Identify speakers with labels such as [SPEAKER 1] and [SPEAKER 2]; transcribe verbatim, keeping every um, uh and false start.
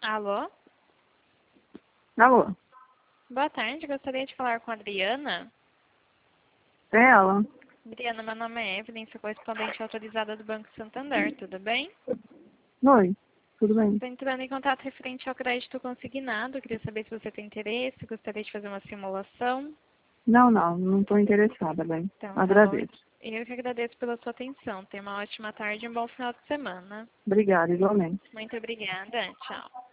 [SPEAKER 1] Alô?
[SPEAKER 2] Alô?
[SPEAKER 1] Boa tarde, gostaria de falar com a Adriana.
[SPEAKER 2] É ela?
[SPEAKER 1] Adriana, meu nome é Evelyn, sou correspondente autorizada do Banco Santander, tudo bem?
[SPEAKER 2] Oi, tudo bem?
[SPEAKER 1] Estou entrando em contato referente ao crédito consignado, queria saber se você tem interesse, gostaria de fazer uma simulação.
[SPEAKER 2] Não, não, não estou interessada, bem.
[SPEAKER 1] Então, tá bom.
[SPEAKER 2] Agradeço.
[SPEAKER 1] Eu que agradeço pela sua atenção. Tenha uma ótima tarde e um bom final de semana.
[SPEAKER 2] Obrigada, igualmente.
[SPEAKER 1] Muito obrigada. Tchau.